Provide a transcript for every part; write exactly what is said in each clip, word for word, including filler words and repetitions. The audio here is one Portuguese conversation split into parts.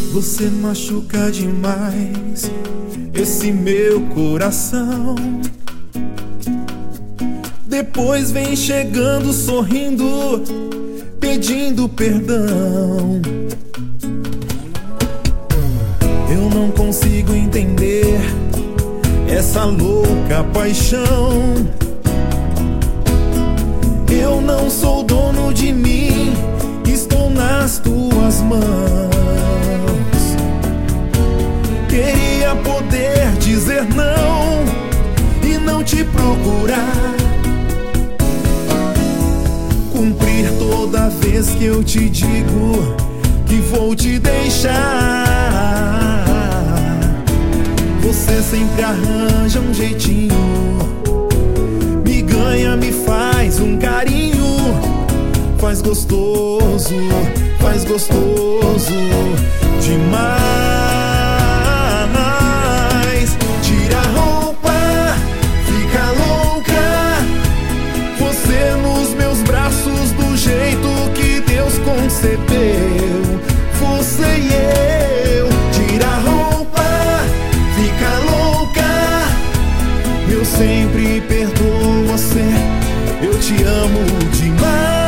Você machuca demais esse meu coração. Depois vem chegando sorrindo, pedindo perdão. Eu não consigo entender essa louca paixão. Eu não sou dono de mim, estou nas tuas mãos. Queria poder dizer não e não te procurar, cumprir toda vez que eu te digo que vou te deixar. Você sempre arranja um jeitinho, me ganha, me faz um carinho, faz gostoso, faz gostoso demais. Tira a roupa, fica louca, você nos meus braços do jeito que Deus concebeu. Você e eu. Tira a roupa, fica louca, eu sempre perdoo você, eu te amo demais.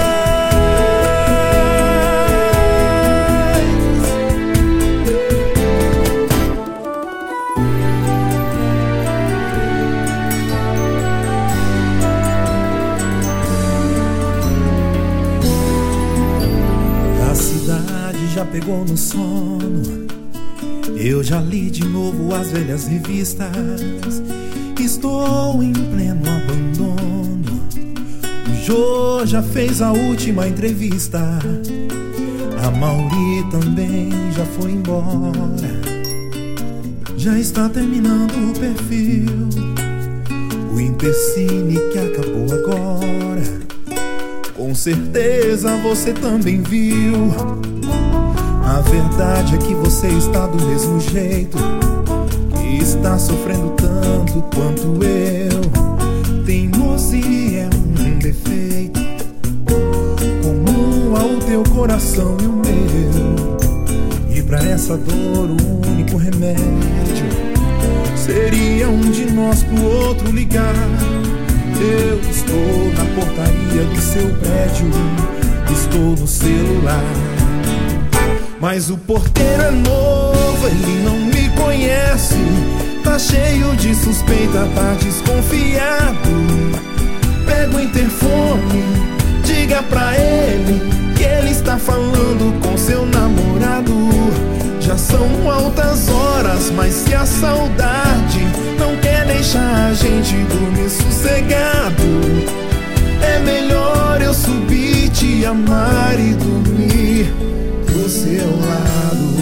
A cidade já pegou no sono, eu já li de novo as velhas revistas. Estou em pleno abandono. O Jô já fez a última entrevista, a Mauri também já foi embora. Já está terminando o perfil, o Empecine que acabou agora. Com certeza você também viu. A verdade é que você está do mesmo jeito, que está sofrendo tanto quanto eu. Teimosia é um defeito comum ao teu coração e o meu. E pra essa dor o único remédio seria um de nós pro outro ligar. Eu estou na portaria do seu prédio, estou no celular, mas o porteiro é novo, ele não me conhece. Tá cheio de suspeita, tá desconfiado. Pega o interfone, diga pra ele que ele está falando com seu namorado. Já são altas horas, mas se a saudade não quer deixar a gente dormir sossegado, é melhor eu subir, te amar e dormir do seu lado.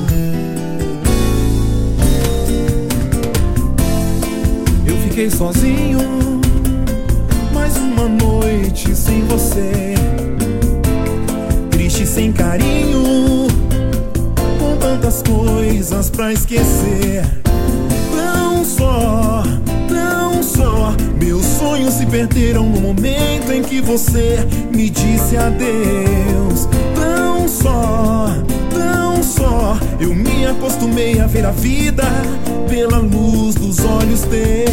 Eu fiquei sozinho mais uma noite sem você, triste sem carinho, com tantas coisas pra esquecer. Tão só, tão só, meus sonhos se perderam no momento em que você me disse adeus. Tão só, tão só, eu me acostumei a ver a vida pela luz dos olhos teus.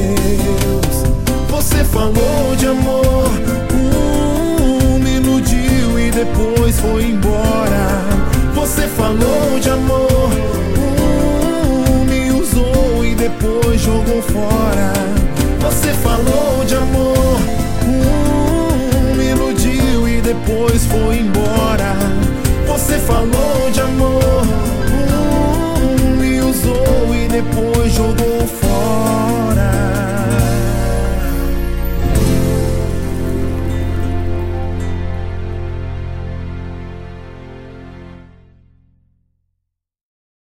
Você falou de amor, um, me iludiu e depois foi embora. Você falou de amor, um, me usou e depois jogou fora. Você falou de amor, um, me iludiu e depois foi embora. Você falou de amor, um, me usou e depois jogou fora.